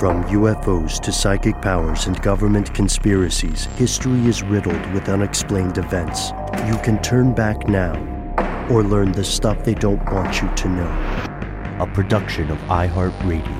From UFOs to psychic powers and government conspiracies, history is riddled with unexplained events. You can turn back now or learn the stuff they don't want you to know. A production of iHeartRadio.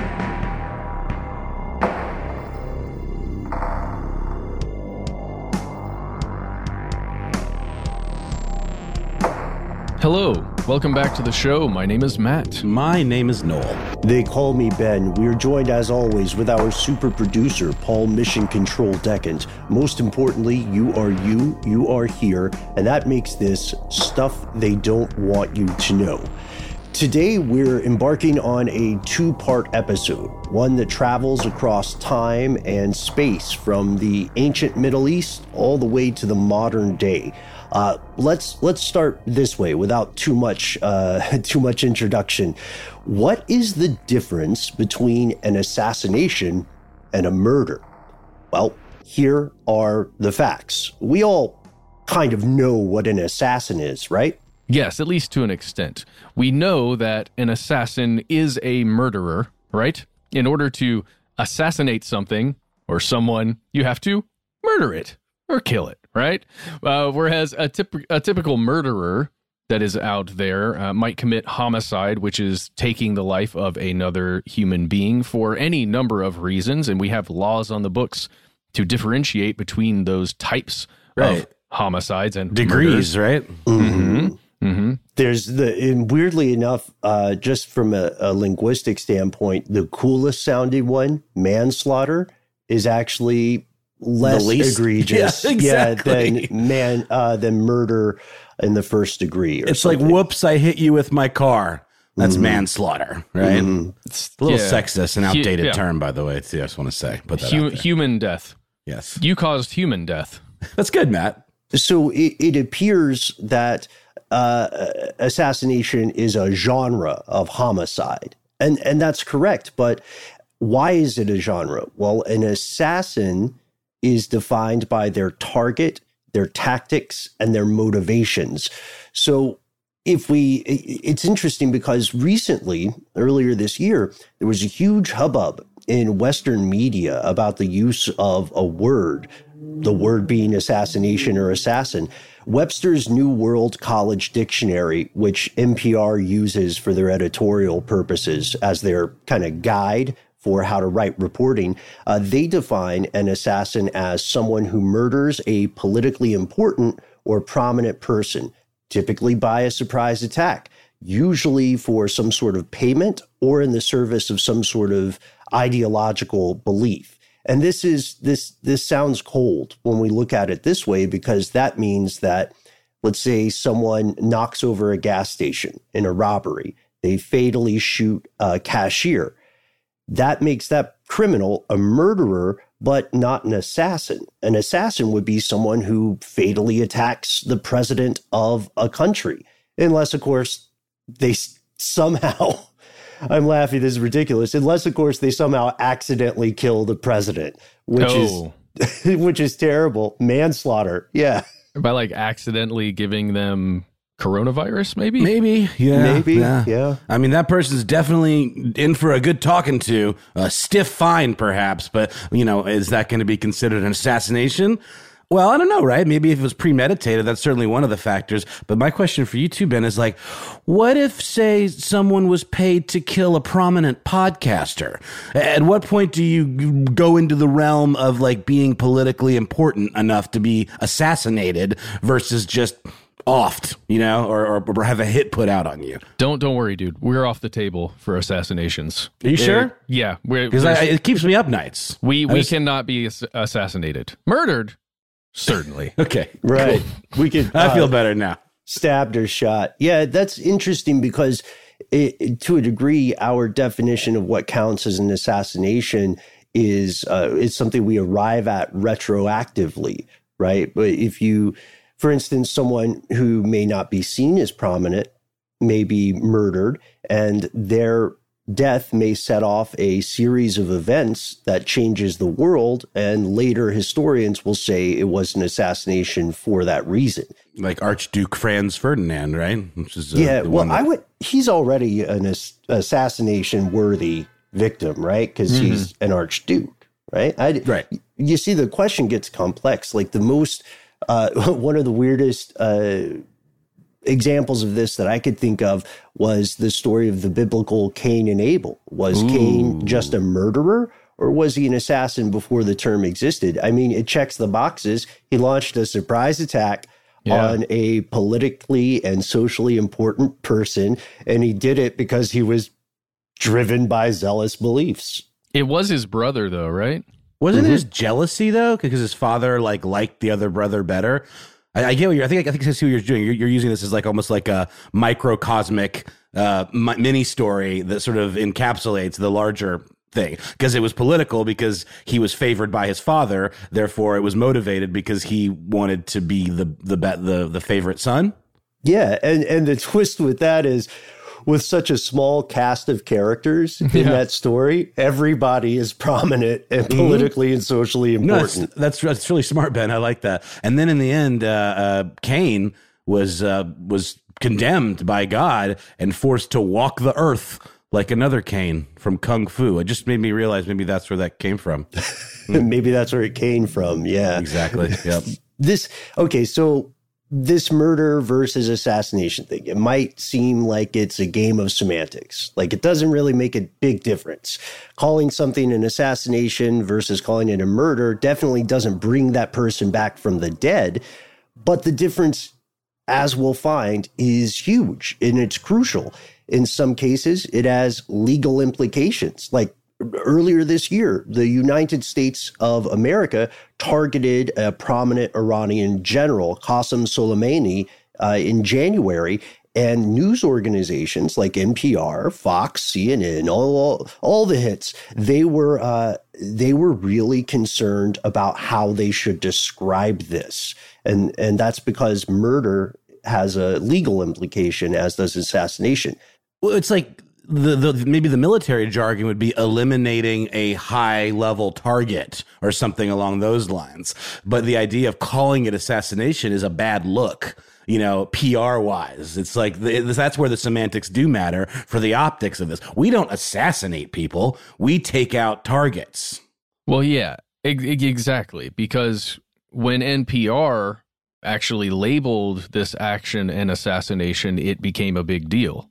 Hello, welcome back to the show. My name is Matt. My name is Noel. They call me Ben. We are joined, as always, with our super producer, Paul Mission Control Decant. Most importantly, you are here, and that makes this stuff they don't want you to know. Today, we're embarking on a two-part episode, one that travels across time and space from the ancient Middle East all the way to the modern day. Let's start this way without too much introduction. What is the difference between an assassination and a murder? Well, here are the facts. We all kind of know what an assassin is, right? Yes, at least to an extent. We know that an assassin is a murderer, right? In order to assassinate something or someone, you have to murder it or kill it, right? Whereas a typical murderer that is out there might commit homicide, which is taking the life of another human being for any number of reasons. And we have laws on the books to differentiate between those types of homicides and degrees, murders. right? Mm-hmm. Mm-hmm. There's and weirdly enough, just from a linguistic standpoint, the coolest sounding one, manslaughter, is actually less egregious than murder in the first degree. It's something. Like, whoops, I hit you with my car. That's manslaughter, right? Mm-hmm. It's a little sexist and outdated term, by the way. Too, I just want to say, put that out there. Human death. Yes. You caused human death. That's good, Matt. So it appears that assassination is a genre of homicide. And that's correct. But why is it a genre? Well, an assassin is defined by their target, their tactics, and their motivations. So it's interesting because recently, earlier this year, there was a huge hubbub in Western media about the use of a word, the word being assassination or assassin. Webster's New World College Dictionary, which NPR uses for their editorial purposes as their kind of guide for how to write reporting, they define an assassin as someone who murders a politically important or prominent person, typically by a surprise attack, usually for some sort of payment or in the service of some sort of ideological belief. And this sounds cold when we look at it this way, because that means that, let's say someone knocks over a gas station in a robbery. They fatally shoot a cashier. That makes that criminal a murderer, but not an assassin. An assassin would be someone who fatally attacks the president of a country. Unless, of course, they somehow... I'm laughing, this is ridiculous. Unless, of course, they somehow accidentally kill the president, which is terrible. Manslaughter, yeah. By like accidentally giving them coronavirus, maybe? Maybe. Yeah. I mean, that person's definitely in for a good talking to. A stiff fine, perhaps. But, is that going to be considered an assassination? Well, I don't know, right? Maybe if it was premeditated, that's certainly one of the factors. But my question for you too, Ben, is like, what if, say, someone was paid to kill a prominent podcaster? At what point do you go into the realm of like being politically important enough to be assassinated versus just offed, or have a hit put out on you? Don't worry, dude. We're off the table for assassinations. Are you sure? Yeah. Because it keeps me up nights. We cannot be assassinated. Murdered? Certainly. Okay. Right. We could. I feel better now. Stabbed or shot. Yeah, that's interesting because to a degree, our definition of what counts as an assassination is something we arrive at retroactively, right? But if you, for instance, someone who may not be seen as prominent may be murdered, and their death may set off a series of events that changes the world, and later historians will say it was an assassination for that reason. Like Archduke Franz Ferdinand, right? Which is he's already an assassination worthy victim, right? Because he's an archduke, right? Right. You see, the question gets complex. Like the most, one of the weirdest examples of this that I could think of was the story of the biblical Cain and Abel. Was Cain just a murderer, or was he an assassin before the term existed? I mean, it checks the boxes. He launched a surprise attack on a politically and socially important person, and he did it because he was driven by zealous beliefs. It was his brother, though, right? Wasn't it his jealousy, though? Because his father liked the other brother better. I get what I think I see what you're doing. You're using this as almost like a microcosmic mini story that sort of encapsulates the larger thing, because it was political, because he was favored by his father, therefore it was motivated because he wanted to be the favorite son. Yeah, and the twist with that is, with such a small cast of characters in that story, everybody is prominent and politically and socially important. No, that's really smart, Ben. I like that. And then in the end, Cain was condemned by God and forced to walk the earth like another Cain from Kung Fu. It just made me realize maybe that's where that came from. Maybe that's where it came from. Yeah, exactly. Yep. So this murder versus assassination thing, it might seem like it's a game of semantics. Like, it doesn't really make a big difference. Calling something an assassination versus calling it a murder definitely doesn't bring that person back from the dead. But the difference, as we'll find, is huge, and it's crucial. In some cases, it has legal implications. Like, earlier this year, the United States of America targeted a prominent Iranian general, Qasem Soleimani, in January, and news organizations like NPR, Fox, CNN, all the hits, they were really concerned about how they should describe this, and that's because murder has a legal implication, as does assassination. Well, it's like maybe the military jargon would be eliminating a high level target or something along those lines. But the idea of calling it assassination is a bad look, PR wise. It's like that's where the semantics do matter for the optics of this. We don't assassinate people. We take out targets. Well, yeah, exactly. Because when NPR actually labeled this action an assassination, it became a big deal.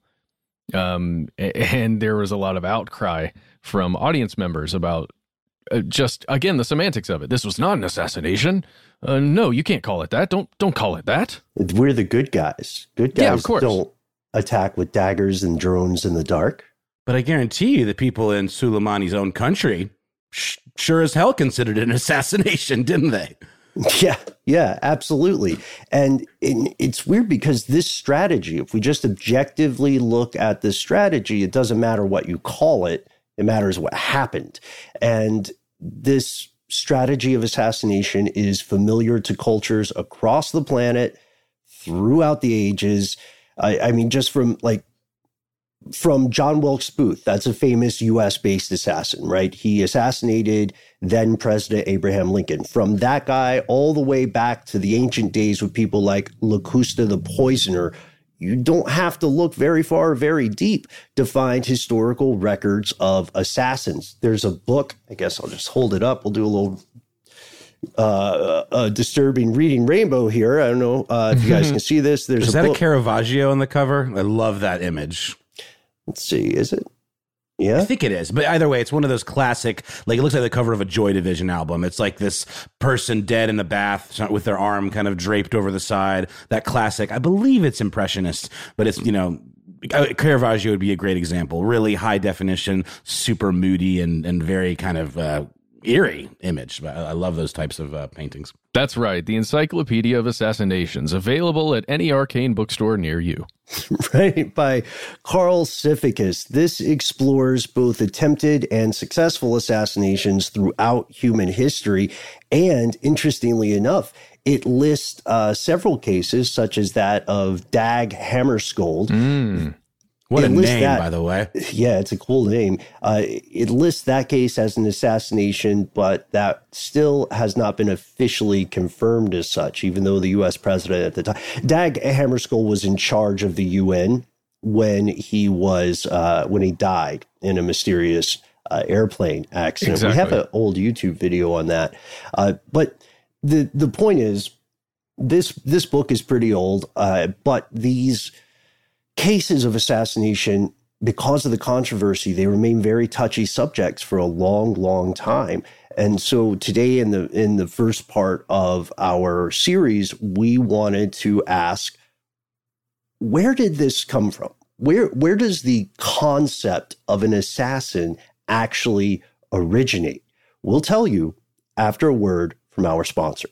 And there was a lot of outcry from audience members about just, again, the semantics of it. This was not an assassination. No, you can't call it that. Don't call it that. We're the good guys. Good guys, of course, don't attack with daggers and drones in the dark. But I guarantee you the people in Soleimani's own country sure as hell considered it an assassination, didn't they? Yeah, absolutely. And it's weird because this strategy, if we just objectively look at this strategy, it doesn't matter what you call it. It matters what happened. And this strategy of assassination is familiar to cultures across the planet throughout the ages. I mean, just from John Wilkes Booth, that's a famous U.S.-based assassin, right? He assassinated then President Abraham Lincoln. From that guy all the way back to the ancient days with people like Locusta the Poisoner, you don't have to look very far, very deep to find historical records of assassins. There's a book, I guess I'll just hold it up. We'll do a little disturbing reading rainbow here. I don't know if you guys can see this. Is that a Caravaggio on the cover? I love that image. Let's see, is it? Yeah, I think it is. But either way, it's one of those classic, it looks like the cover of a Joy Division album. It's like this person dead in the bath with their arm kind of draped over the side. That classic, I believe it's Impressionist, but it's, Caravaggio would be a great example. Really high definition, super moody and very kind of eerie image. I love those types of paintings. That's right. The Encyclopedia of Assassinations, available at any arcane bookstore near you. Right, by Carl Sifficus. This explores both attempted and successful assassinations throughout human history. And interestingly enough, it lists several cases, such as that of Dag Hammarskjöld. What a name, by the way. Yeah, it's a cool name. It lists that case as an assassination, but that still has not been officially confirmed as such, even though the U.S. president at the time, Dag Hammarskjöld, was in charge of the UN when he died in a mysterious airplane accident. Exactly. We have an old YouTube video on that. But the point is, this book is pretty old, but these cases of assassination, because of the controversy, they remain very touchy subjects for a long, long time. And so today in the first part of our series, we wanted to ask, where did this come from? Where does the concept of an assassin actually originate? We'll tell you after a word from our sponsor.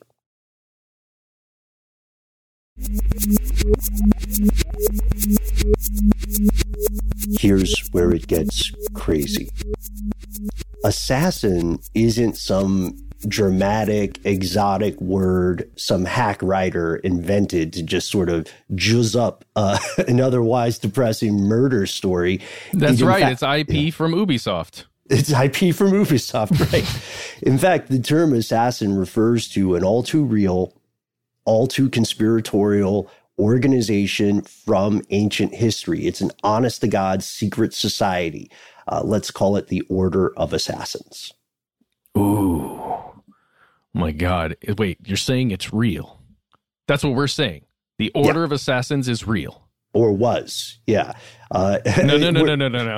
Here's where it gets crazy. Assassin isn't some dramatic, exotic word some hack writer invented to just sort of juzz up an otherwise depressing murder story. That's right. It's IP from Ubisoft. It's IP from Ubisoft, right? In fact, the term assassin refers to an all too real, all too conspiratorial organization from ancient history. It's an honest-to-God secret society. Let's call it the Order of Assassins. Ooh. My God. Wait, you're saying it's real? That's what we're saying. The Order of Assassins is real. Or was, yeah. No.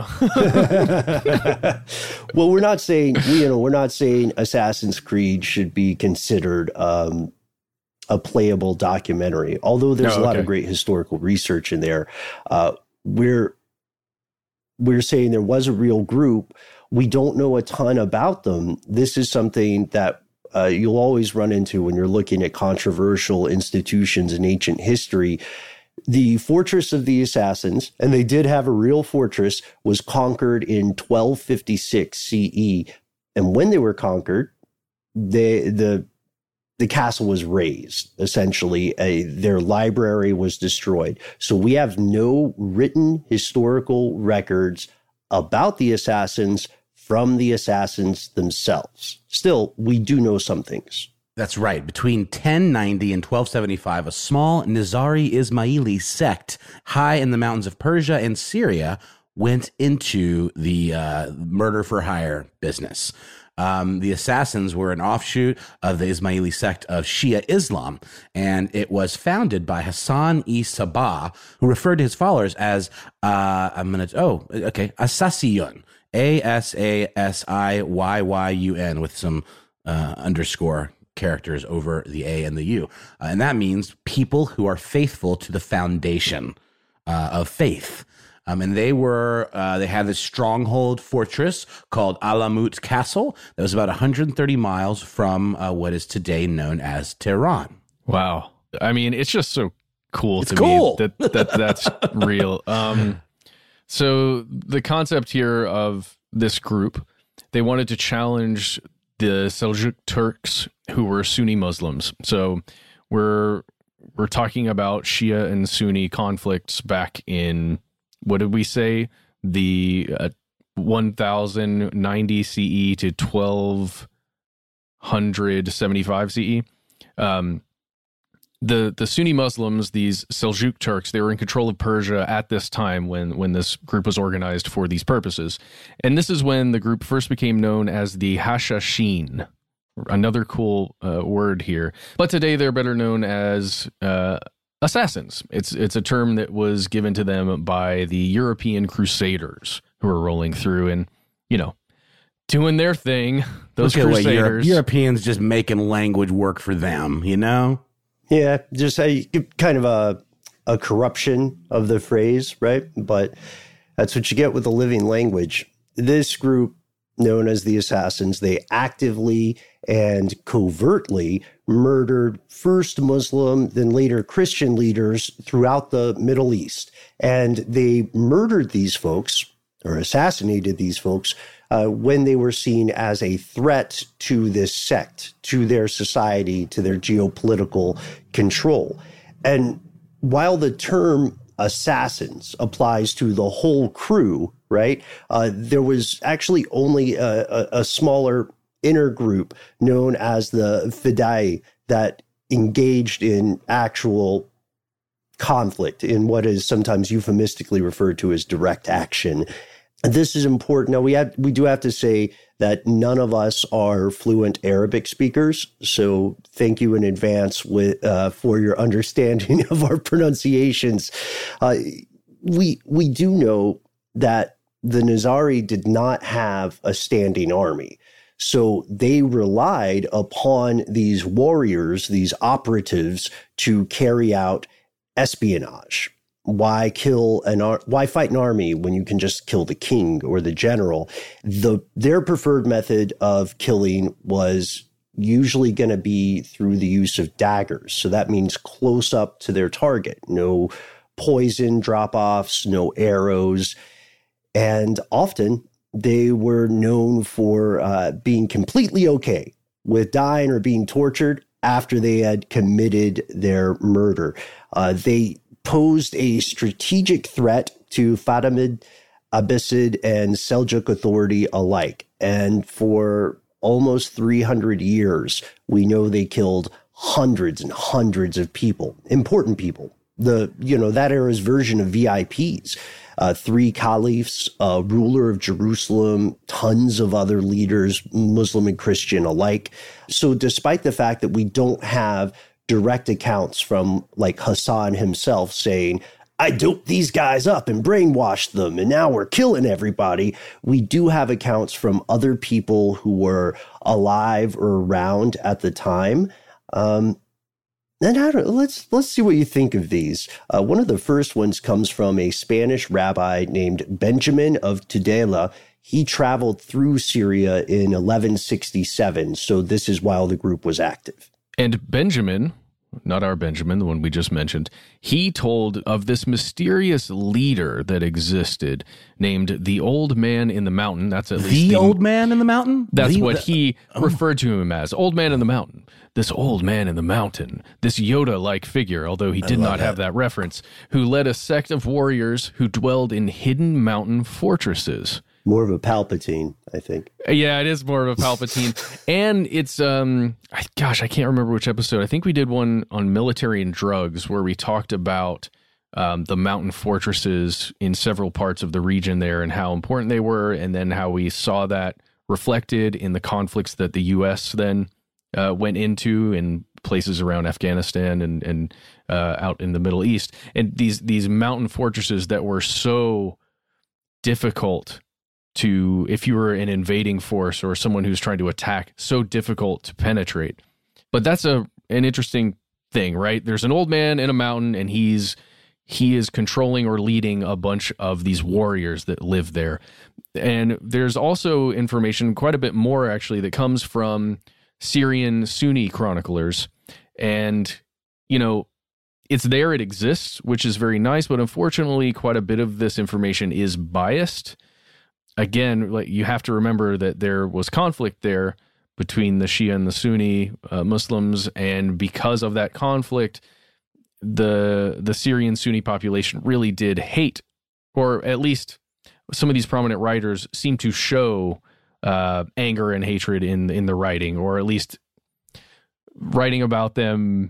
Well, we're not saying Assassin's Creed should be considered a playable documentary, although there's a lot of great historical research in there. We're saying there was a real group. We don't know a ton about them. This is something that you'll always run into when you're looking at controversial institutions in ancient history. The Fortress of the Assassins, and they did have a real fortress, was conquered in 1256 CE. And when they were conquered, the castle was razed, essentially. Their library was destroyed. So we have no written historical records about the assassins from the assassins themselves. Still, we do know some things. That's right. Between 1090 and 1275, a small Nizari Ismaili sect high in the mountains of Persia and Syria went into the murder-for-hire business. The assassins were an offshoot of the Ismaili sect of Shia Islam, and it was founded by Hassan-i-Sabah, who referred to his followers as, Asasiyun, Asasiyyun, with some underscore characters over the A and the U. And that means people who are faithful to the foundation of faith. And they had this stronghold fortress called Alamut Castle that was about 130 miles from what is today known as Tehran. Wow. I mean, it's just so cool it's to cool. me that's real. So the concept here of this group, they wanted to challenge the Seljuk Turks, who were Sunni Muslims. So we're talking about Shia and Sunni conflicts back in, what did we say? The 1090 CE to 1275 CE. The Sunni Muslims, these Seljuk Turks, they were in control of Persia at this time when this group was organized for these purposes. And this is when the group first became known as the Hashashin. Another cool word here. But today they're better known as assassins. It's a term that was given to them by the European Crusaders who were rolling through and, doing their thing. Those Crusaders. Europeans just making language work for them, Yeah, just kind of a corruption of the phrase, right? But that's what you get with a living language. This group, known as the Assassins, they actively and covertly murdered first Muslim, then later Christian leaders throughout the Middle East. And they murdered these folks, or assassinated these folks, when they were seen as a threat to this sect, to their society, to their geopolitical control. And while the term assassins applies to the whole crew, right, there was actually only a smaller inner group known as the Fidai that engaged in actual conflict in what is sometimes euphemistically referred to as direct action. This is important. Now, we do have to say that none of us are fluent Arabic speakers, so thank you in advance for your understanding of our pronunciations. We do know that the Nizari did not have a standing army, so they relied upon these warriors, these operatives, to carry out espionage. Why fight an army when you can just kill the king or the general? Their preferred method of killing was usually going to be through the use of daggers. So that means close up to their target. No poison drop-offs, no arrows. And often they were known for being completely okay with dying or being tortured after they had committed their murder. They posed a strategic threat to Fatimid, Abbasid, and Seljuk authority alike. And for almost 300 years, we know they killed hundreds and hundreds of people, important people. That era's version of VIPs, 3 caliphs, a ruler of Jerusalem, tons of other leaders, Muslim and Christian alike. So despite the fact that we don't have direct accounts from like Hassan himself saying, I doped these guys up and brainwashed them, and now we're killing everybody, we do have accounts from other people who were alive or around at the time. Let's see what you think of these. One of the first ones comes from a Spanish rabbi named Benjamin of Tudela. He traveled through Syria in 1167, so this is while the group was active. And Benjamin, not our Benjamin, the one we just mentioned, he told of this mysterious leader that existed named the Old Man in the Mountain. That's at least the Old Man in the Mountain? That's what he referred to him as, Old Man in the Mountain. This Old Man in the Mountain, this Yoda-like figure, although he did not have that reference, who led a sect of warriors who dwelled in hidden mountain fortresses. More of a Palpatine, I think. Yeah, it is more of a Palpatine. And it's, I can't remember which episode. I think we did one on military and drugs where we talked about the mountain fortresses in several parts of the region there and how important they were, and then how we saw that reflected in the conflicts that the U.S. then went into in places around Afghanistan and out in the Middle East. And these mountain fortresses that were so difficult to, if you were an invading force or someone who's trying to attack, so difficult to penetrate. But that's an interesting thing, right? There's an old man in a mountain, and he is controlling or leading a bunch of these warriors that live there. And there's also information, quite a bit more actually, that comes from Syrian Sunni chroniclers. And, it's there, it exists, which is very nice, but unfortunately, quite a bit of this information is biased. Again, like, you have to remember that there was conflict there between the Shia and the Sunni Muslims, and because of that conflict, the Syrian Sunni population really did hate, or at least some of these prominent writers seem to show anger and hatred in the writing, or at least writing about them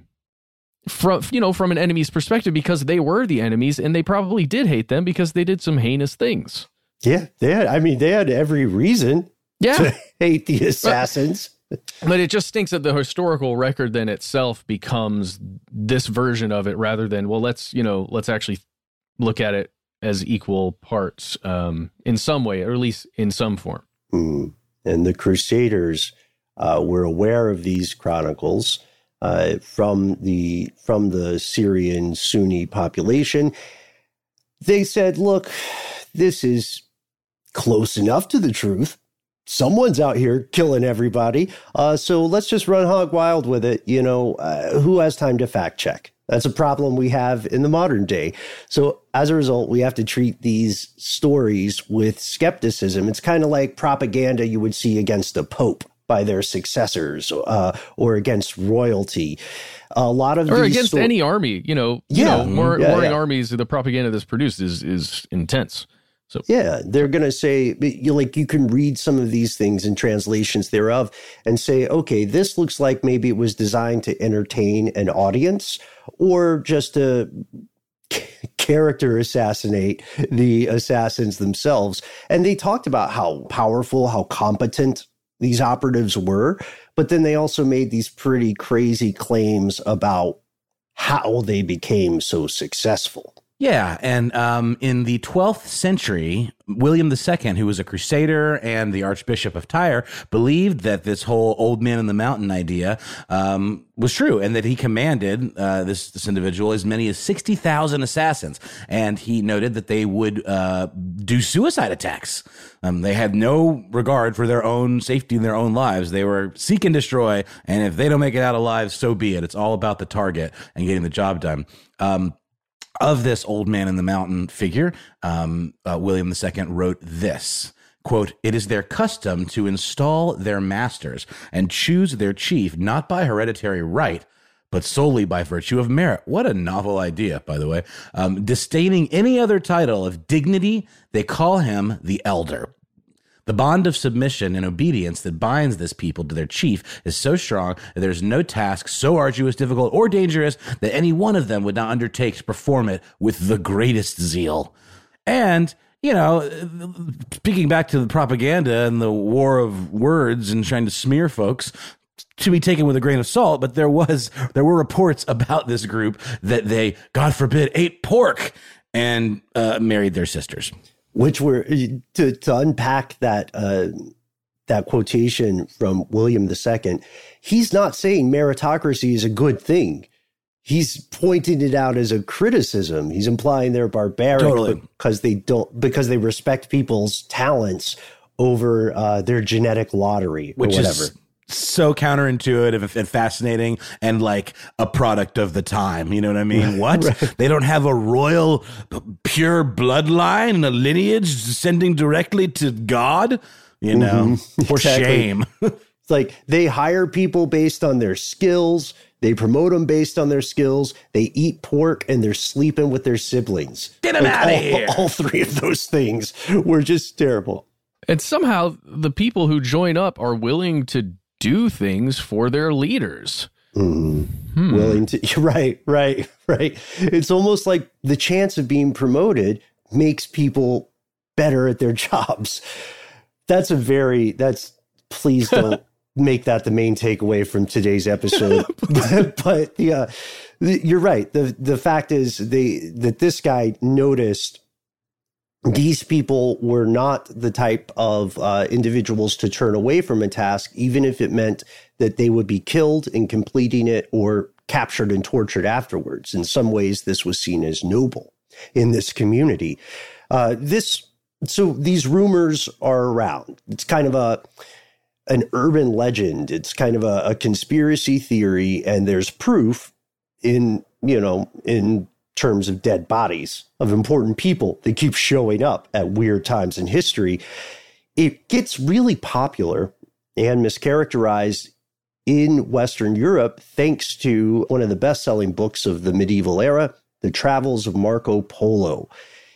from an enemy's perspective, because they were the enemies and they probably did hate them because they did some heinous things. Yeah, they had every reason to hate the assassins. But it just stinks that the historical record then itself becomes this version of it, rather than, well, let's actually look at it as equal parts in some way, or at least in some form. Mm. And the Crusaders were aware of these chronicles from the Syrian Sunni population. They said, look, this is close enough to the truth. Someone's out here killing everybody. So let's just run hog wild with it. Who has time to fact check? That's a problem we have in the modern day. So as a result, we have to treat these stories with skepticism. It's kind of like propaganda you would see against the Pope by their successors, or against royalty. A lot of or against any army, warring armies. The propaganda that's produced is intense. So yeah, they're going to say, you can read some of these things in translations thereof and say, okay, this looks like maybe it was designed to entertain an audience, or just to character assassinate the assassins themselves. And they talked about how powerful, how competent these operatives were. But then they also made these pretty crazy claims about how they became so successful. Yeah, and in the 12th century, William II, who was a crusader and the Archbishop of Tyre, believed that this whole old man in the mountain idea was true, and that he commanded this individual as many as 60,000 assassins. And he noted that they would do suicide attacks. They had no regard for their own safety and their own lives. They were seek and destroy, and if they don't make it out alive, so be it. It's all about the target and getting the job done. Of this old man in the mountain figure, William II wrote this, quote, "It is their custom to install their masters and choose their chief not by hereditary right, but solely by virtue of merit." What a novel idea, by the way. Disdaining any other title of dignity, they call him the elder. The bond of submission and obedience that binds this people to their chief is so strong that there's no task so arduous, difficult, or dangerous that any one of them would not undertake to perform it with the greatest zeal. And, you know, speaking back to the propaganda and the war of words and trying to smear folks, to be taken with a grain of salt, but there were reports about this group that they, God forbid, ate pork and married their sisters. Which were, to unpack that quotation from William II, he's not saying meritocracy is a good thing. He's pointing it out as a criticism. He's implying they're barbaric because they respect people's talents over their genetic lottery or whatever. Is so counterintuitive and fascinating and like a product of the time. You know what I mean? What? Right. They don't have a royal pure bloodline and a lineage descending directly to God, you know, for exactly. Shame. It's like they hire people based on their skills. They promote them based on their skills. They eat pork and they're sleeping with their siblings. Get them out of here. All three of those things were just terrible. And somehow the people who join up are willing to do things for their leaders. Willing to, right. It's almost like the chance of being promoted makes people better at their jobs. Please don't make that the main takeaway from today's episode. but you're right. The fact is that this guy noticed these people were not the type of individuals to turn away from a task, even if it meant that they would be killed in completing it or captured and tortured afterwards. In some ways, this was seen as noble in this community. So these rumors are around. It's kind of an urban legend. It's kind of a conspiracy theory, and there's proof in terms of dead bodies of important people that keep showing up at weird times in history. It gets really popular and mischaracterized in Western Europe thanks to one of the best-selling books of the medieval era, The Travels of Marco Polo.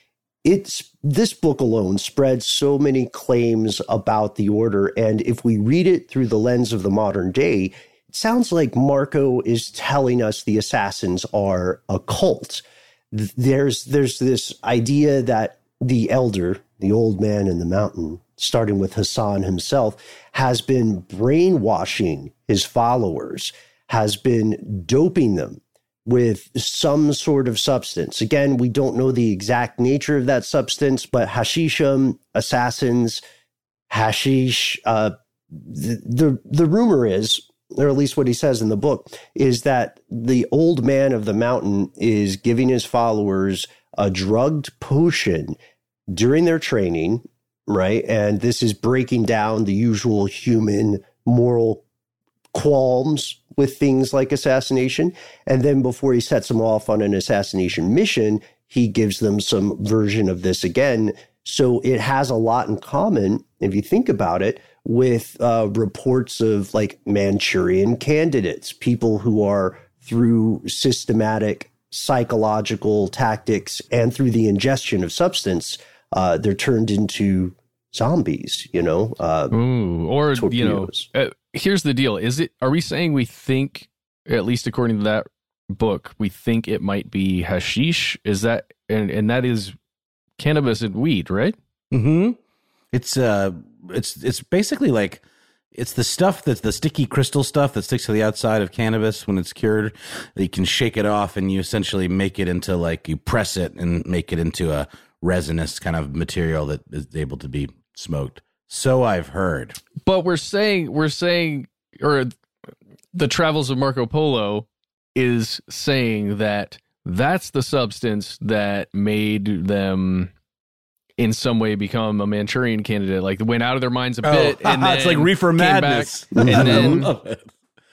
This book alone spreads so many claims about the order, and if we read it through the lens of the modern day, it sounds like Marco is telling us the assassins are a cult. There's this idea that the elder, the old man in the mountain, starting with Hassan himself, has been brainwashing his followers, has been doping them with some sort of substance. Again, we don't know the exact nature of that substance, but hashishim, assassins, hashish, the rumor is, or at least what he says in the book, is that the old man of the mountain is giving his followers a drugged potion during their training, right? And this is breaking down the usual human moral qualms with things like assassination. And then before he sets them off on an assassination mission, he gives them some version of this again. So it has a lot in common, if you think about it, with reports of like Manchurian candidates, people who are through systematic psychological tactics and through the ingestion of substance, they're turned into zombies, or torpedoes. Here's the deal. Are we saying we think, at least according to that book, we think it might be hashish? Is that and that is cannabis and weed, right? Mm-hmm. It's basically like, it's the stuff that's the sticky crystal stuff that sticks to the outside of cannabis when it's cured. You can shake it off and you essentially make it into, like, you press it and make it into a resinous kind of material that is able to be smoked. So I've heard. But we're saying, or the Travels of Marco Polo is saying that that's the substance that made them in some way become a Manchurian candidate. Like, they went out of their minds a bit. And then it's like Reefer Madness. And then, love it.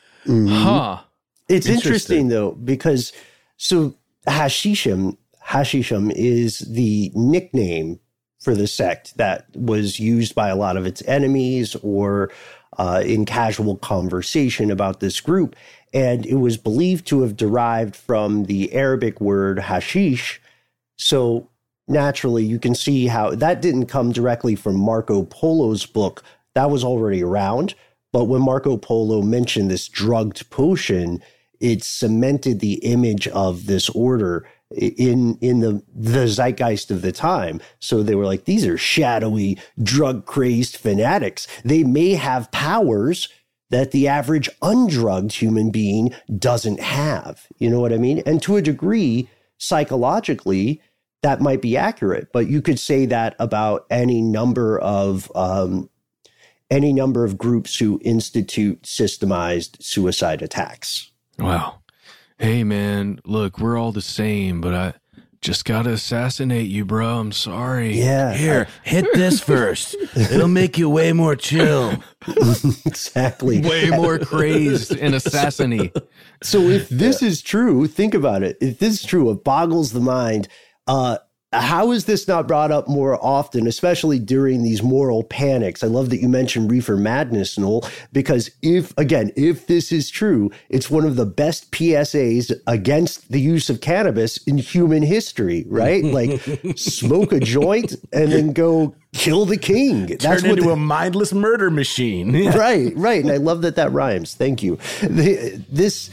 It's interesting though, because so Hashishim is the nickname for the sect that was used by a lot of its enemies or in casual conversation about this group. And it was believed to have derived from the Arabic word hashish. So naturally, you can see how that didn't come directly from Marco Polo's book. That was already around. But when Marco Polo mentioned this drugged potion, it cemented the image of this order in the zeitgeist of the time. So they were like, these are shadowy, drug-crazed fanatics. They may have powers that the average undrugged human being doesn't have. You know what I mean? And to a degree, psychologically, that might be accurate. But you could say that about any number of groups who institute systemized suicide attacks. Wow. Hey, man, look, we're all the same, but I just got to assassinate you, bro. I'm sorry. Yeah. Here, hit this first. It'll make you way more chill. Exactly. Way more crazed and assassiny. So if this is true, think about it. If this is true, it boggles the mind. How is this not brought up more often, especially during these moral panics? I love that you mentioned Reefer Madness, Noel, because if this is true, it's one of the best PSAs against the use of cannabis in human history, right? Like, smoke a joint and then go kill the king. Turn into a mindless murder machine. Yeah. Right. And I love that rhymes. Thank you. There's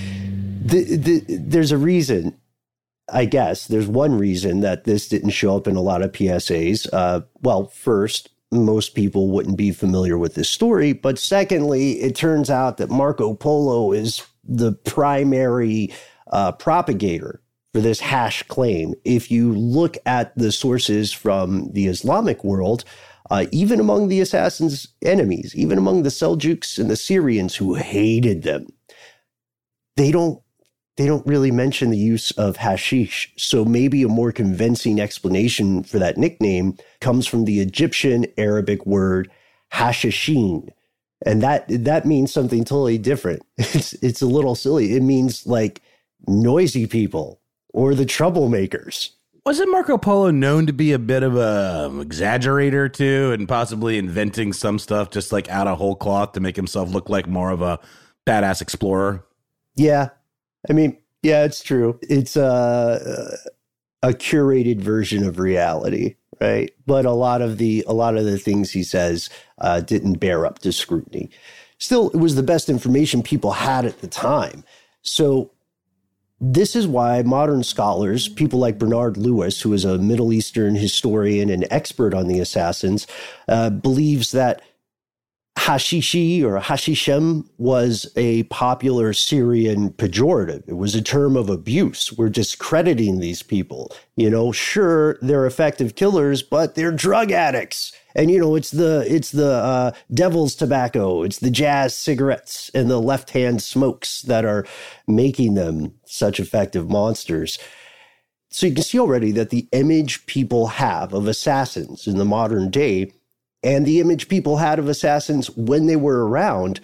a reason. I guess there's one reason that this didn't show up in a lot of PSAs. Well, first, most people wouldn't be familiar with this story. But secondly, it turns out that Marco Polo is the primary propagator for this hash claim. If you look at the sources from the Islamic world, even among the assassins' enemies, even among the Seljuks and the Syrians who hated them, they don't really mention the use of hashish. So maybe a more convincing explanation for that nickname comes from the Egyptian Arabic word hashishin. And that means something totally different. It's a little silly. It means like noisy people or the troublemakers. Wasn't Marco Polo known to be a bit of a exaggerator too, and possibly inventing some stuff just like out of whole cloth to make himself look like more of a badass explorer? Yeah. I mean, yeah, it's true. It's a curated version of reality, right? But a lot of the things he says didn't bear up to scrutiny. Still, it was the best information people had at the time. So this is why modern scholars, people like Bernard Lewis, who is a Middle Eastern historian and expert on the assassins, believes that hashishi or hashishim was a popular Syrian pejorative. It was a term of abuse. We're discrediting these people. You know, sure, they're effective killers, but they're drug addicts. And, you know, it's the devil's tobacco. It's the jazz cigarettes and the left-hand smokes that are making them such effective monsters. So you can see already that the image people have of assassins in the modern day and the image people had of assassins when they were around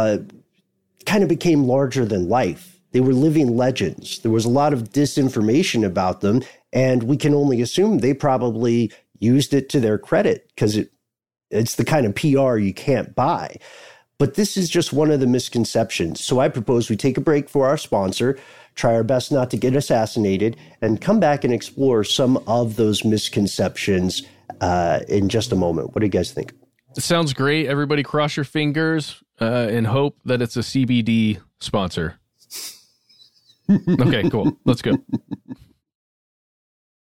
kind of became larger than life. They were living legends. There was a lot of disinformation about them, and we can only assume they probably used it to their credit because it's the kind of PR you can't buy. But this is just one of the misconceptions. So I propose we take a break for our sponsor, try our best not to get assassinated, and come back and explore some of those misconceptions in just a moment. What do you guys think? It sounds great. Everybody cross your fingers and hope that it's a CBD sponsor. Okay, cool. Let's go.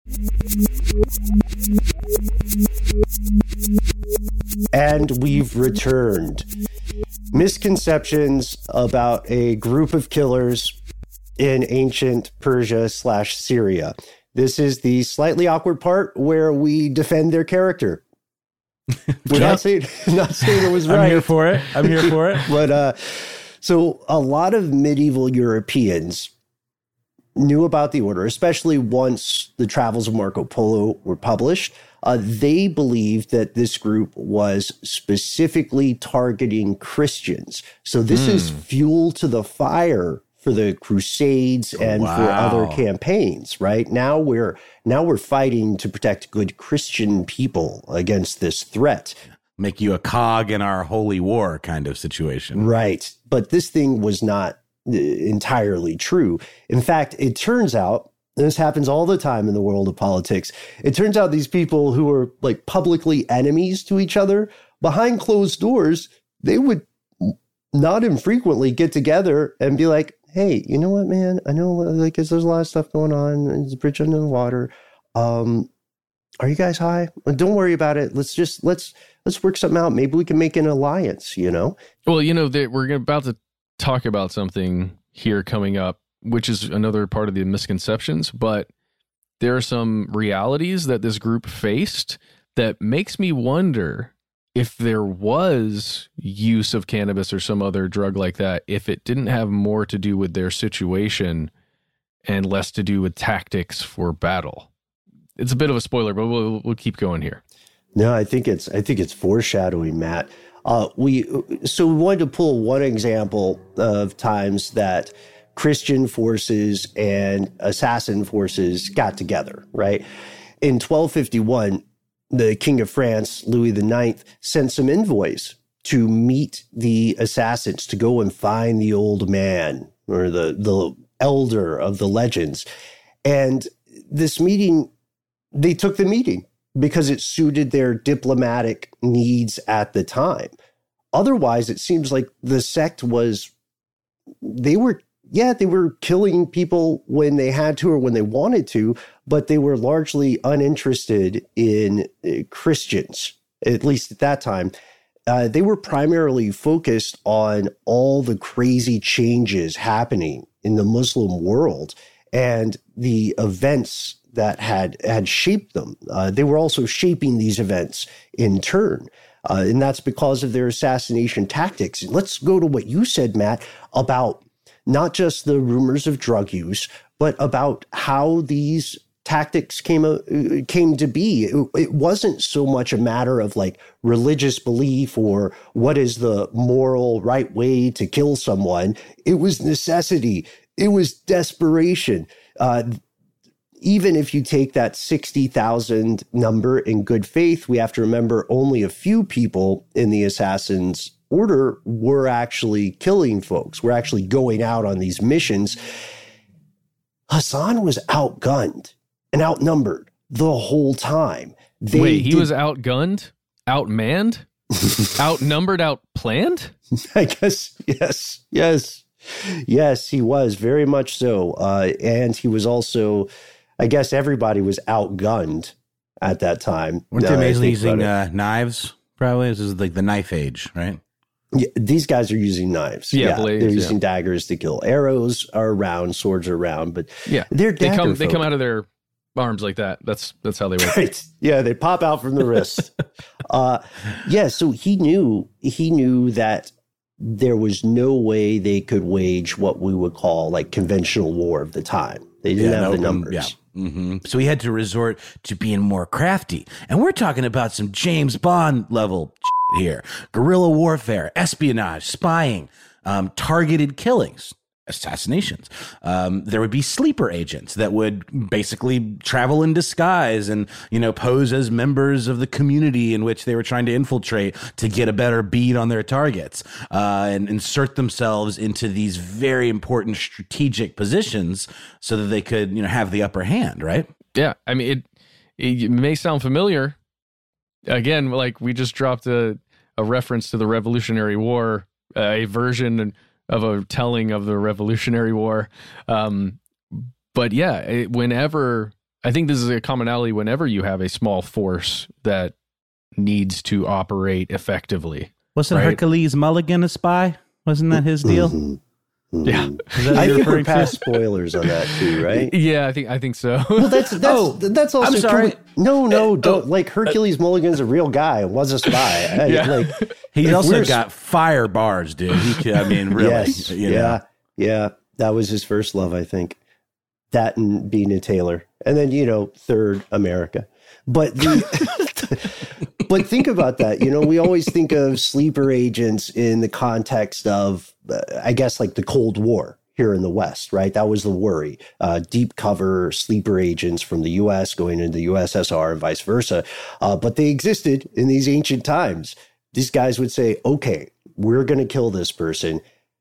And we've returned. Misconceptions about a group of killers in ancient Persia/Syria. This is the slightly awkward part where we defend their character. We're not saying it was right. I'm here for it. But so a lot of medieval Europeans knew about the order, especially once the Travels of Marco Polo were published. They believed that this group was specifically targeting Christians. So this is fuel to the fire for the Crusades and for other campaigns, right? Now we're fighting to protect good Christian people against this threat. Make you a cog in our holy war kind of situation. Right. But this thing was not entirely true. In fact, it turns out, and this happens all the time in the world of politics, it turns out these people who are like publicly enemies to each other, behind closed doors, they would not infrequently get together and be like, hey, you know what, man? I know like there's a lot of stuff going on. There's a bridge under the water. Are you guys high? Don't worry about it. Let's work something out. Maybe we can make an alliance, you know? Well, we're about to talk about something here coming up, which is another part of the misconceptions, but there are some realities that this group faced that makes me wonder if there was use of cannabis or some other drug like that, if it didn't have more to do with their situation and less to do with tactics for battle. It's a bit of a spoiler, but we'll keep going here. No, I think it's foreshadowing, Matt. We wanted to pull one example of times that Christian forces and assassin forces got together, right? In 1251, the King of France, Louis IX, sent some envoys to meet the assassins, to go and find the old man or the elder of the legends. And this meeting, they took the meeting because it suited their diplomatic needs at the time. Otherwise, it seems like the sect they were killing people when they had to or when they wanted to, but they were largely uninterested in Christians, at least at that time. They were primarily focused on all the crazy changes happening in the Muslim world and the events that had shaped them. They were also shaping these events in turn. And that's because of their assassination tactics. Let's go to what you said, Matt, about not just the rumors of drug use, but about how these tactics came to be. It wasn't so much a matter of like religious belief or what is the moral right way to kill someone. It was necessity. It was desperation. Even if you take that 60,000 number in good faith, we have to remember only a few people in the Assassins' Order were actually killing folks. We're actually going out on these missions. Hassan was outgunned and outnumbered the whole time. He was outgunned, outmanned, outnumbered, outplanned? I guess, yes, he was very much so. And he was also, I guess everybody was outgunned at that time. Weren't they amazingly using knives? Probably this is like the knife age, right? Yeah, these guys are using knives. Blades, they're using daggers to kill. Arrows are around, swords are around, but they're dagger they come out of their arms like that. That's how they work. Right. Yeah, they pop out from the wrist. So he knew that there was no way they could wage what we would call like conventional war of the time. They didn't have the numbers. Yeah. Mm-hmm. So he had to resort to being more crafty. And we're talking about some James Bond level here. Guerrilla warfare, espionage, spying, targeted killings, assassinations. There would be sleeper agents that would basically travel in disguise and, pose as members of the community in which they were trying to infiltrate to get a better bead on their targets, and insert themselves into these very important strategic positions so that they could, have the upper hand, right? Yeah. I mean, it may sound familiar. Again, like we just dropped a reference to the Revolutionary War, a version of a telling of the Revolutionary War. But yeah, whenever I think this is a commonality whenever you have a small force that needs to operate effectively. Wasn't right? Hercules Mulligan a spy? Wasn't that his deal? Mm-hmm. Yeah, I think we're past spoilers on that too, right? Yeah, I think so. Well, that's also. I'm sorry. Don't like Hercules Mulligan's a real guy and was a spy. Yeah. He's also got fire bars, dude. Really. Yes, yeah. That was his first love, I think. That and being a tailor, and then third America. But but think about that. We always think of sleeper agents in the context of, I guess, like the Cold War here in the West, right? That was the worry. Deep cover sleeper agents from the U.S. going into the USSR and vice versa. But they existed in these ancient times. These guys would say, okay, we're going to kill this person.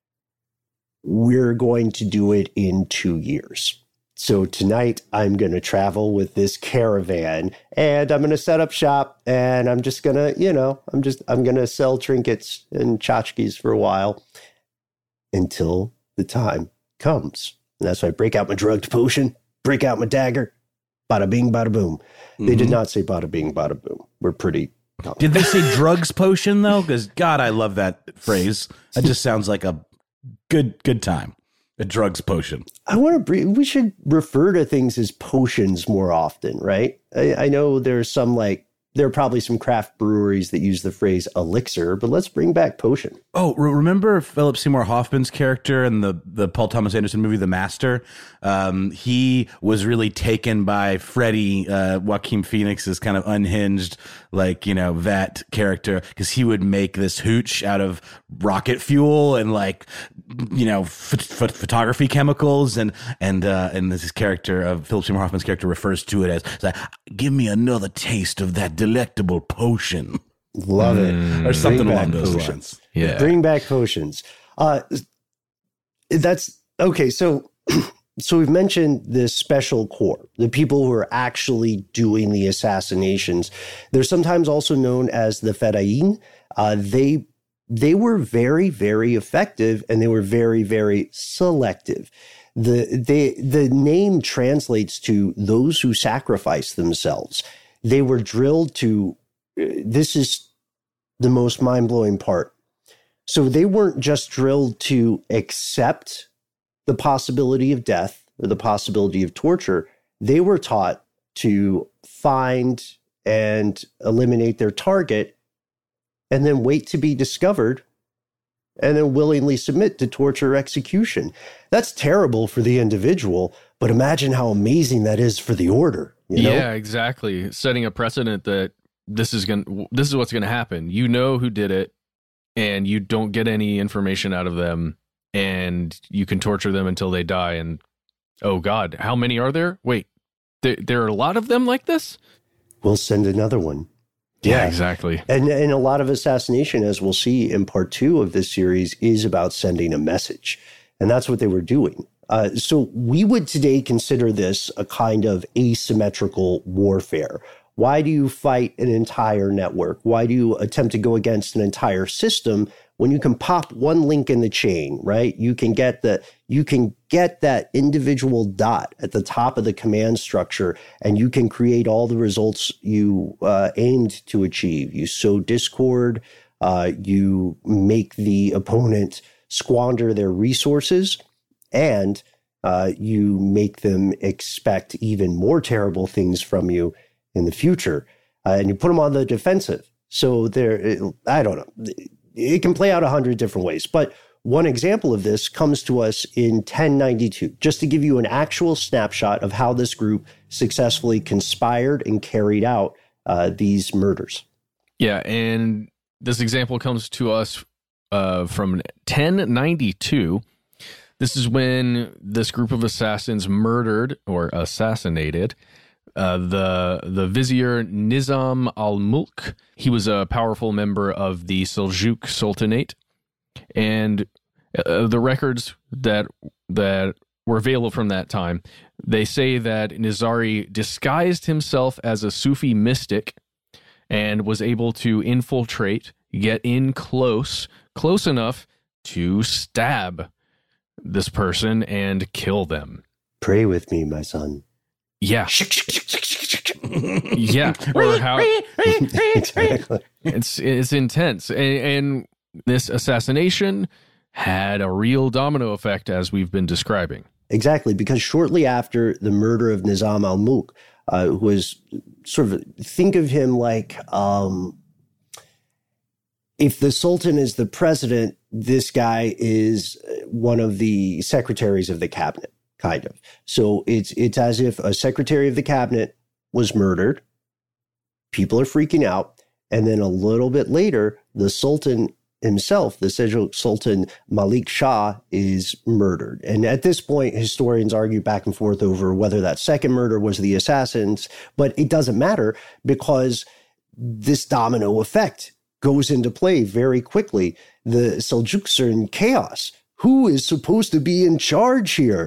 We're going to do it in 2 years. So tonight I'm going to travel with this caravan and I'm going to set up shop and I'm just going to, I'm going to sell trinkets and tchotchkes for a while until the time comes. And that's why I break out my drugged potion, break out my dagger, bada bing, bada boom. Mm-hmm. They did not say bada bing, bada boom. We're pretty confident. Did they say drugs potion though? Because God, I love that phrase. That just sounds like a good time. A drugs potion. We should refer to things as potions more often, right? I know there's there are probably some craft breweries that use the phrase elixir, but let's bring back potion. Oh, remember Philip Seymour Hoffman's character in the Paul Thomas Anderson movie, The Master? He was really taken by Freddie, Joaquin Phoenix's kind of unhinged, vet character, because he would make this hooch out of rocket fuel and photography chemicals, and this character of Philip Seymour Hoffman's character refers to it as like, give me another taste of that delectable potion. Love it. Or something along those lines. Yeah. Bring back potions. That's okay. So we've mentioned this special corps, the people who are actually doing the assassinations. They're sometimes also known as the Fedayeen. They were very, very effective and they were very, very selective. The name translates to those who sacrifice themselves. They were drilled to, this is the most mind-blowing part. So they weren't just drilled to accept the possibility of death or the possibility of torture. They were taught to find and eliminate their target and then wait to be discovered and then willingly submit to torture or execution. That's terrible for the individual, but imagine how amazing that is for the order. Yeah, exactly. Setting a precedent that this is what's going to happen. You know who did it, and you don't get any information out of them, and you can torture them until they die. And oh God, how many are there? Wait, there are a lot of them like this? We'll send another one. Yeah, exactly. And a lot of assassination, as we'll see in part 2 of this series, is about sending a message. And that's what they were doing. So we would today consider this a kind of asymmetrical warfare. Why do you fight an entire network? Why do you attempt to go against an entire system when you can pop one link in the chain, right? You can get that individual dot at the top of the command structure, and you can create all the results you aimed to achieve. You sow discord, you make the opponent squander their resources, and you make them expect even more terrible things from you in the future, and you put them on the defensive. So I don't know. It can play out 100 different ways, but one example of this comes to us in 1092, just to give you an actual snapshot of how this group successfully conspired and carried out these murders. Yeah, and this example comes to us from 1092. This is when this group of assassins murdered or assassinated the vizier Nizam al-Mulk. He was a powerful member of the Seljuk Sultanate, and the records that were available from that time, they say that Nizari disguised himself as a Sufi mystic and was able to infiltrate, get in close enough to stab this person and kill them. Pray with me, my son. Yeah. Yeah. Or how Exactly. it's intense. And this assassination had a real domino effect, as we've been describing. Exactly, because shortly after the murder of Nizam al-Mulk, who was sort of, think of him like, if the Sultan is the president, this guy is one of the secretaries of the cabinet, kind of. So it's as if a secretary of the cabinet was murdered. People are freaking out. And then a little bit later, the Sultan himself, the Seljuk Sultan Malik Shah, is murdered. And at this point, historians argue back and forth over whether that second murder was the assassins, but it doesn't matter because this domino effect goes into play very quickly. The Seljuks are in chaos. Who is supposed to be in charge here?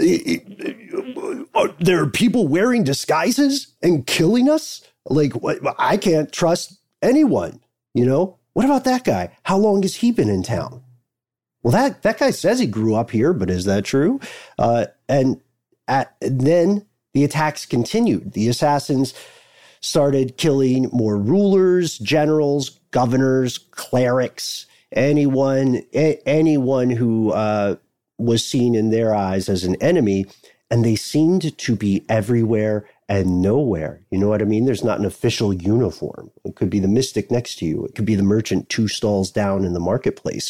There are people wearing disguises and killing us? Like, I can't trust anyone, you know? What about that guy? How long has he been in town? Well, that guy says he grew up here, but is that true? And then the attacks continued. The assassins started killing more rulers, generals, governors, clerics, anyone who was seen in their eyes as an enemy, and they seemed to be everywhere and nowhere. You know what I mean? There's not an official uniform. It could be the mystic next to you. It could be the merchant 2 stalls down in the marketplace.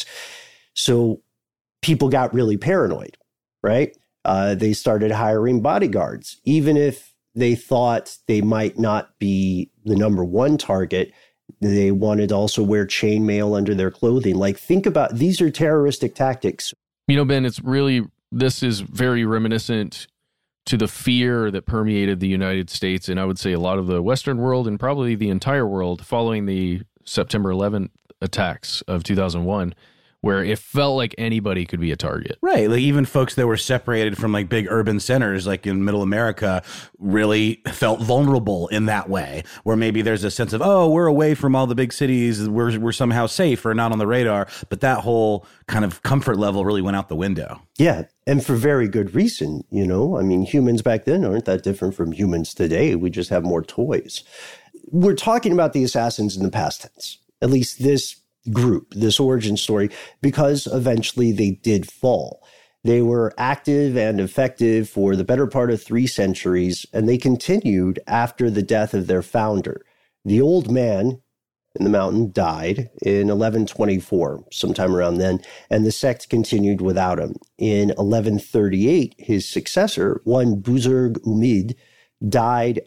So people got really paranoid, right? They started hiring bodyguards, even if they thought they might not be the number one target. They wanted to also wear chainmail under their clothing. Like, think about, these are terroristic tactics. You know, Ben, this is very reminiscent to the fear that permeated the United States, and I would say a lot of the Western world and probably the entire world following the September 11th attacks of 2001, where it felt like anybody could be a target. Right. Like even folks that were separated from like big urban centers, like in middle America, really felt vulnerable in that way, where maybe there's a sense of, oh, we're away from all the big cities. We're somehow safe or not on the radar. But that whole kind of comfort level really went out the window. Yeah. And for very good reason, you know, I mean, humans back then aren't that different from humans today. We just have more toys. We're talking about the assassins in the past tense, at least this group, this origin story, because eventually they did fall. They were active and effective for the better part of 3 centuries, and they continued after the death of their founder. The old man in the mountain died in 1124, sometime around then, and the sect continued without him. In 1138, his successor, one Buzurg Umid, died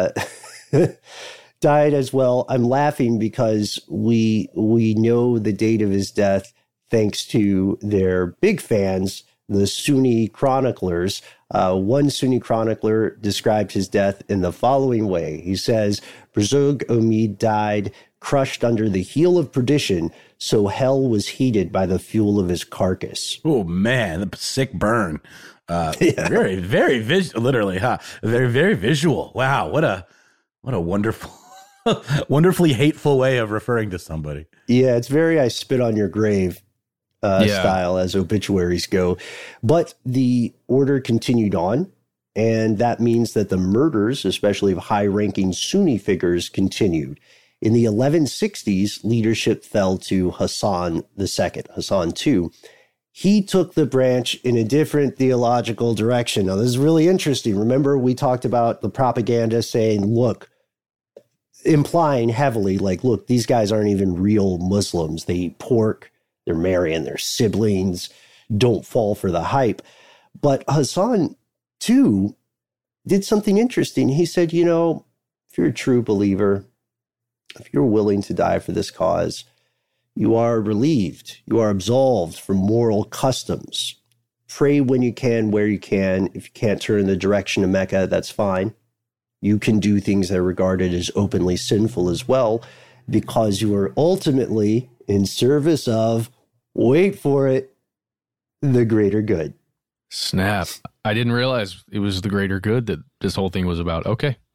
as well. I'm laughing because we know the date of his death thanks to their big fans, the Sunni chroniclers. One Sunni chronicler described his death in the following way. He says, Buzurg Umid died crushed under the heel of perdition, so hell was heated by the fuel of his carcass. Oh, man, the sick burn. Very, very visual, literally, huh? Very, very visual. Wow, what a wonderful... wonderfully hateful way of referring to somebody. Yeah, it's very I spit on your grave style as obituaries go. But the order continued on, and that means that the murders, especially of high-ranking Sunni figures, continued. In the 1160s, leadership fell to Hassan II, Hassan II. He took the branch in a different theological direction. Now, this is really interesting. Remember, we talked about the propaganda saying, look, implying heavily, like, look, these guys aren't even real Muslims. They eat pork, they're marrying their siblings, don't fall for the hype. But Hassan, too, did something interesting. He said, you know, if you're a true believer, if you're willing to die for this cause, you are relieved, you are absolved from moral customs. Pray when you can, where you can. If you can't turn in the direction of Mecca, that's fine. You can do things that are regarded as openly sinful as well, because you are ultimately in service of, wait for it, the greater good. Snap. I didn't realize it was the greater good that this whole thing was about. Okay.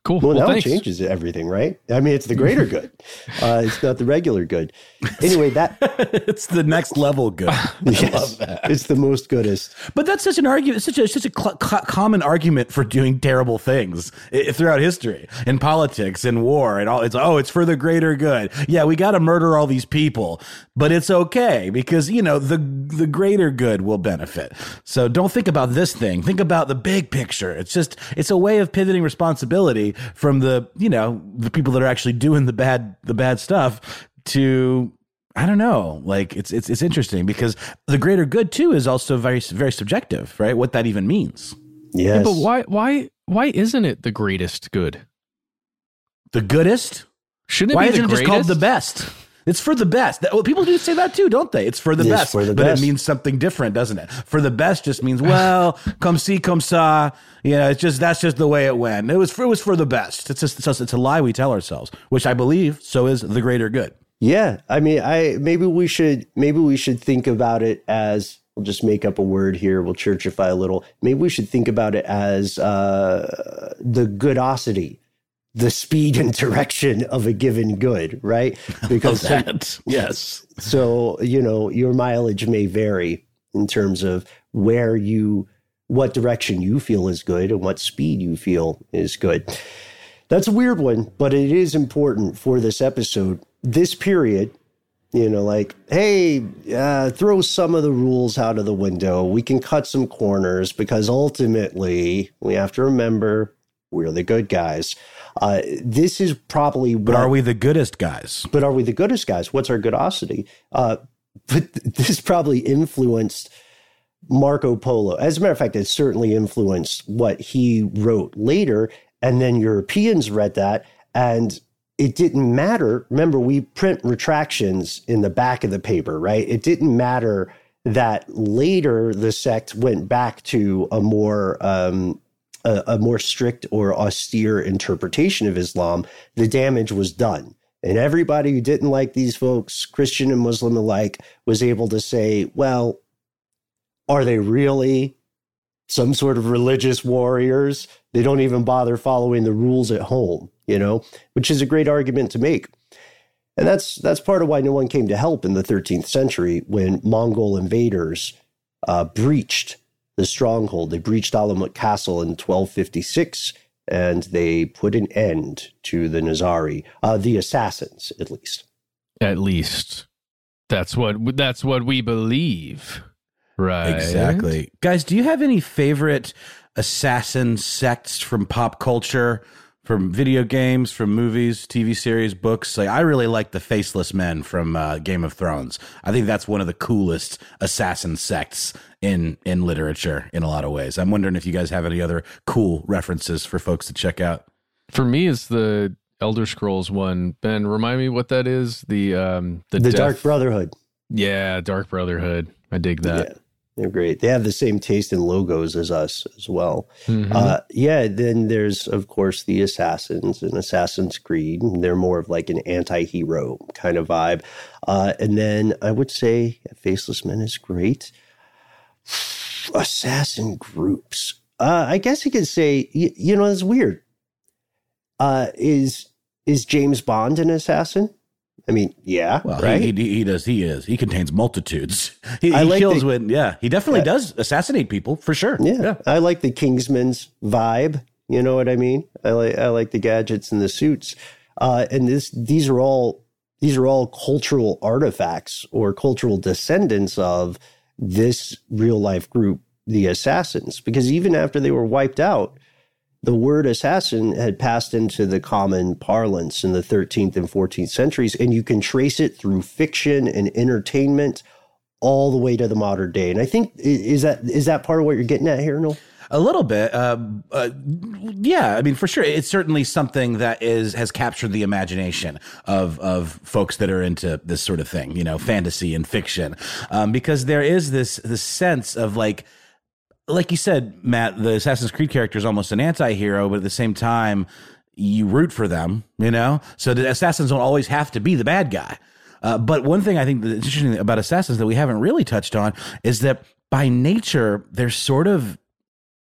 Cool. Well, now thanks. it changes everything, right? I mean, it's the greater good. It's not the regular good. Anyway, that it's the next level good. yes, I love that. It's the most goodest. But that's such an argument, such a common argument for doing terrible things throughout history, in politics, in war, and all. It's for the greater good. Yeah, we got to murder all these people, but it's okay because the greater good will benefit. So don't think about this thing. Think about the big picture. It's a way of pivoting responsibility from the people that are actually doing the bad stuff to, I don't know, like it's interesting because the greater good too is also very, very subjective, right? What that even means. Yes. Yeah, but why isn't it the greatest good? The goodest? Shouldn't it Why be the isn't it just called greatest? the best? It's for the best. Well, people do say that too, don't they? It's for the best. For the but best. It means something different, doesn't it? For the best just means, well, come see, come saw. That's just the way it went. It was for the best. It's a lie we tell ourselves, which I believe so is the greater good. Yeah, I mean, maybe we should think about it as, we'll just make up a word here. We'll churchify a little. Maybe we should think about it as the goodosity, the speed and direction of a given good, right? Because Yes. So, your mileage may vary in terms of what direction you feel is good and what speed you feel is good. That's a weird one, but it is important for this episode. This period, hey, throw some of the rules out of the window. We can cut some corners because ultimately we have to remember we're the good guys. This is probably But are we the goodest guys? But are we the goodest guys? What's our goodosity? But this probably influenced Marco Polo. As a matter of fact, it certainly influenced what he wrote later. And then Europeans read that, and it didn't matter. Remember, we print retractions in the back of the paper, right? It didn't matter that later the sect went back to a more strict or austere interpretation of Islam. The damage was done. And everybody who didn't like these folks, Christian and Muslim alike, was able to say, well, are they really some sort of religious warriors? They don't even bother following the rules at home, which is a great argument to make. And that's part of why no one came to help in the 13th century when Mongol invaders breached the stronghold. They breached Alamut Castle in 1256, and they put an end to the Nizari, the assassins, at least. At least. That's what we believe. Right. Exactly. Guys, do you have any favorite assassin sects from pop culture, from video games, from movies, TV series, books? Like, I really like the Faceless Men from Game of Thrones. I think that's one of the coolest assassin sects in literature in a lot of ways. I'm wondering if you guys have any other cool references for folks to check out. For me, it's the Elder Scrolls one. Ben, remind me what that is. The Dark Brotherhood. Yeah, Dark Brotherhood. I dig that. Yeah. They're great. They have the same taste in logos as us as well. Mm-hmm. Then there's, of course, the Assassins and Assassin's Creed. They're more of like an anti-hero kind of vibe. And then I would say Faceless Men is great. Assassin groups. I guess you could say, it's weird. Is James Bond an assassin? I mean, yeah, well, right? He does. He is. He contains multitudes. He kills when, he definitely does assassinate people for sure. Yeah. I like the Kingsman's vibe. You know what I mean? I like the gadgets and the suits. And these are all cultural artifacts or cultural descendants of this real life group, the Assassins, because even after they were wiped out, the word assassin had passed into the common parlance in the 13th and 14th centuries, and you can trace it through fiction and entertainment all the way to the modern day. And I think, is that part of what you're getting at here, Noel? A little bit. Yeah, I mean, for sure. It's certainly something that has captured the imagination of folks that are into this sort of thing, fantasy and fiction, because there is this sense of like you said, Matt, the Assassin's Creed character is almost an anti-hero, but at the same time, you root for them, So the assassins don't always have to be the bad guy. But one thing I think that's interesting about assassins that we haven't really touched on is that by nature, they're sort of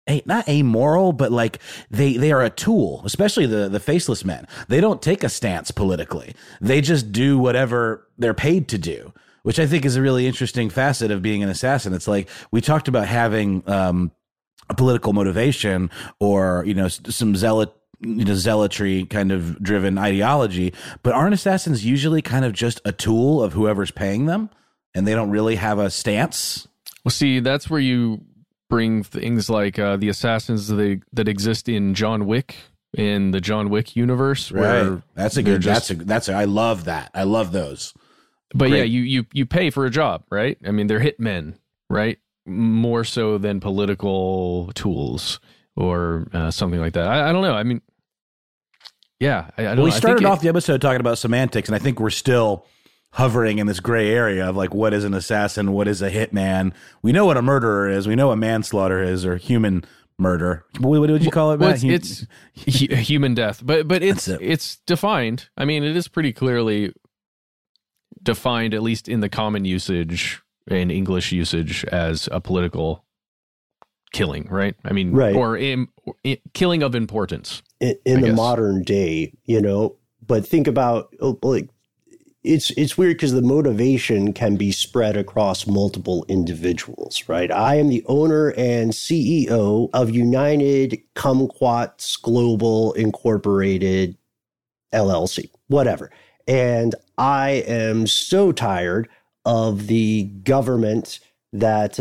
not amoral, but like they are a tool, especially the faceless men. They don't take a stance politically. They just do whatever they're paid to do, which I think is a really interesting facet of being an assassin. It's like we talked about having a political motivation or, some zealotry kind of driven ideology, but aren't assassins usually kind of just a tool of whoever's paying them and they don't really have a stance? Well, see, that's where you bring things like the assassins that exist in John Wick, in the John Wick universe. Where right. That's a good, I love that. I love those. But Great. Yeah, you pay for a job, right? I mean, they're hitmen, right? More so than political tools or something like that. I don't know. I mean, yeah. I don't know. We started off the episode talking about semantics, and I think we're still hovering in this gray area of like, what is an assassin? What is a hitman? We know what a murderer is. We know what manslaughter is, or human murder. What would you call it, Matt? It's human death, but it's defined. I mean, it is pretty clearly defined, at least in the common usage and English usage, as a political killing, right? I mean, right. or killing of importance in the modern day, But think about like it's weird because the motivation can be spread across multiple individuals, right? I am the owner and CEO of United Kumquats Global Incorporated LLC, whatever. And I am so tired of the government that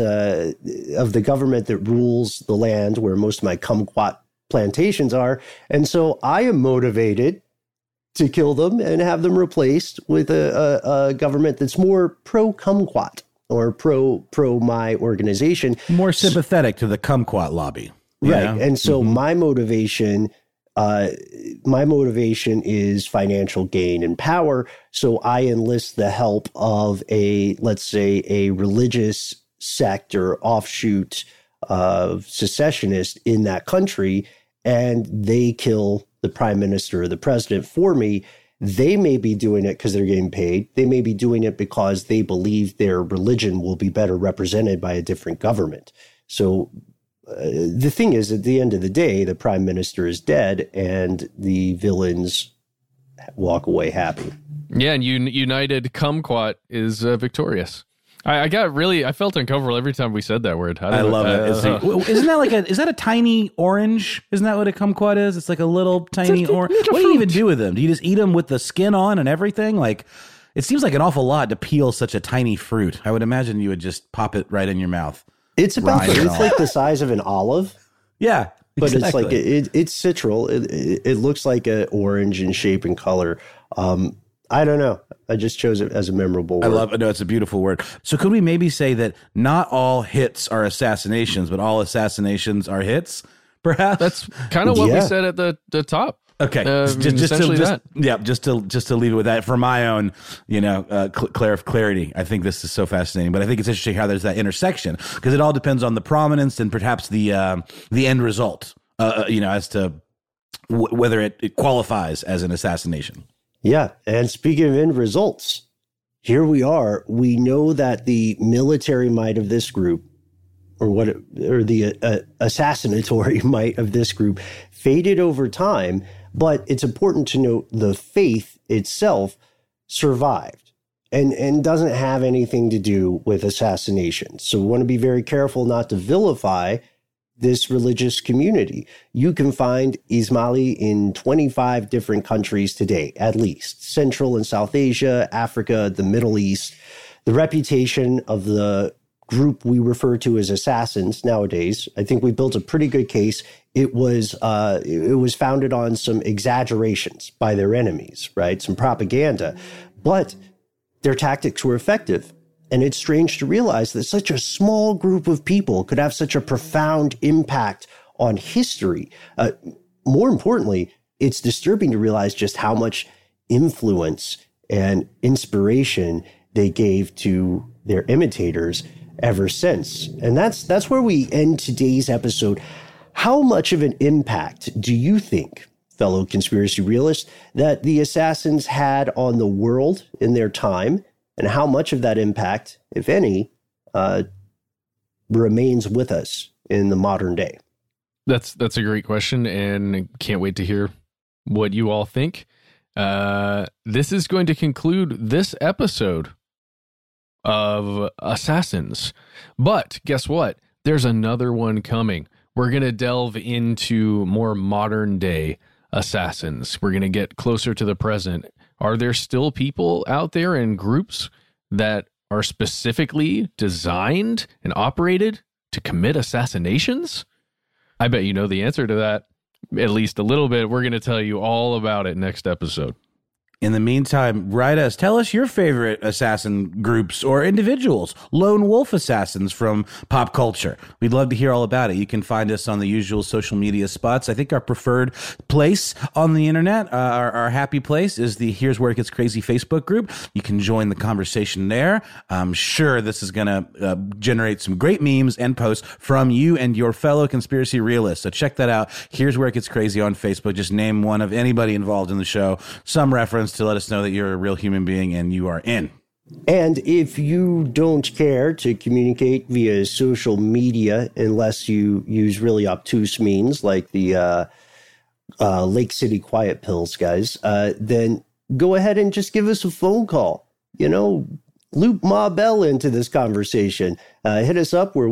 rules the land where most of my kumquat plantations are. And so I am motivated to kill them and have them replaced with a government that's more pro-kumquat or pro my organization. More sympathetic to the kumquat lobby. Right. And so my motivation is financial gain and power. So I enlist the help of let's say a religious sect or offshoot of secessionists in that country, and they kill the prime minister or the president for me. They may be doing it because they're getting paid. They may be doing it because they believe their religion will be better represented by a different government. So the thing is, at the end of the day, the prime minister is dead and the villains walk away happy. Yeah, and United Kumquat is victorious. I felt uncomfortable every time we said that word. I love it. Isn't that is that a tiny orange? Isn't that what a kumquat is? It's like a little tiny orange. What do you even do with them? Do you just eat them with the skin on and everything? Like, it seems like an awful lot to peel such a tiny fruit. I would imagine you would just pop it right in your mouth. It's it's like the size of an olive. Yeah, but exactly. It's like it's citral. It looks like an orange in shape and color. I don't know. I just chose it as a memorable word. It's a beautiful word. So could we maybe say that not all hits are assassinations, but all assassinations are hits? Perhaps that's kind of what we said at the top. Okay, just to leave it with that for my own, clarity. I think this is so fascinating, but I think it's interesting how there's that intersection because it all depends on the prominence and perhaps the end result. As to whether it qualifies as an assassination. Yeah, and speaking of end results, here we are. We know that the military might of this group, or the assassinatory might of this group, faded over time. But it's important to note the faith itself survived and doesn't have anything to do with assassination. So we want to be very careful not to vilify this religious community. You can find Ismaili in 25 different countries today, at least. Central and South Asia, Africa, the Middle East. The reputation of the group we refer to as assassins nowadays, I think we built a pretty good case. It was founded on some exaggerations by their enemies, right? Some propaganda. But their tactics were effective. And it's strange to realize that such a small group of people could have such a profound impact on history. More importantly, it's disturbing to realize just how much influence and inspiration they gave to their imitators ever since. And that's where we end today's episode. How much of an impact do you think, fellow conspiracy realists, that the assassins had on the world in their time? And how much of that impact, if any, remains with us in the modern day? That's a great question, and can't wait to hear what you all think. This is going to conclude this episode of Assassins. But guess what? There's another one coming. We're going to delve into more modern day assassins. We're going to get closer to the present. Are there still people out there in groups that are specifically designed and operated to commit assassinations? I bet you know the answer to that, at least a little bit. We're going to tell you all about it next episode. In the meantime, write us. Tell us your favorite assassin groups or individuals, lone wolf assassins from pop culture. We'd love to hear all about it. You can find us on the usual social media spots. I think our preferred place on the internet, our happy place, is the Here's Where It Gets Crazy Facebook group. You can join the conversation there. I'm sure this is going to generate some great memes and posts from you and your fellow conspiracy realists. So check that out. Here's Where It Gets Crazy on Facebook. Just name one of anybody involved in the show, some reference to let us know that you're a real human being and you are in. And if you don't care to communicate via social media, unless you use really obtuse means like the Lake City Quiet Pills guys, then go ahead and just give us a phone call. Loop Ma Bell into this conversation. Hit us up. We're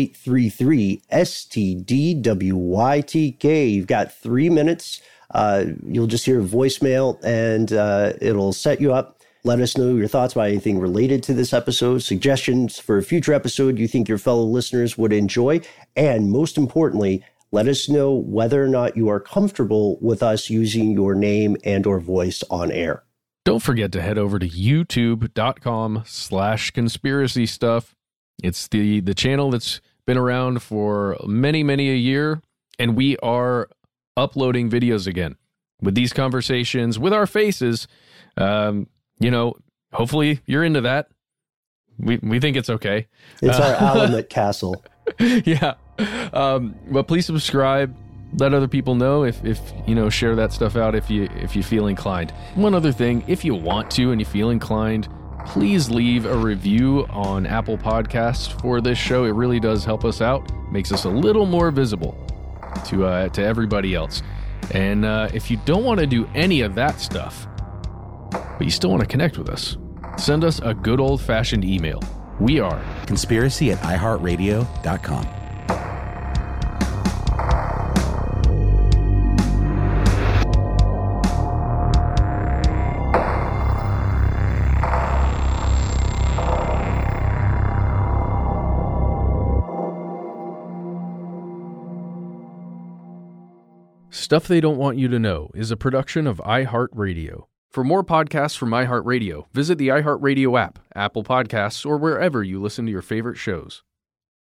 1-833-STDWYTK. You've got 3 minutes. You'll just hear a voicemail and it'll set you up. Let us know your thoughts about anything related to this episode, suggestions for a future episode you think your fellow listeners would enjoy. And most importantly, let us know whether or not you are comfortable with us using your name and or voice on air. Don't forget to head over to youtube.com/conspiracy stuff. It's the channel that's been around for many, many a year. And we are uploading videos again with these conversations with our faces. Hopefully you're into that. We think it's okay. It's our Alamet Castle. Yeah. But please subscribe. Let other people know if share that stuff out if you feel inclined. One other thing, if you want to and you feel inclined, please leave a review on Apple Podcasts for this show. It really does help us out. Makes us a little more visible to everybody else. And if you don't want to do any of that stuff, but you still want to connect with us, send us a good old-fashioned email. We are conspiracy@iheartradio.com. Stuff They Don't Want You to Know is a production of iHeartRadio. For more podcasts from iHeartRadio, visit the iHeartRadio app, Apple Podcasts, or wherever you listen to your favorite shows.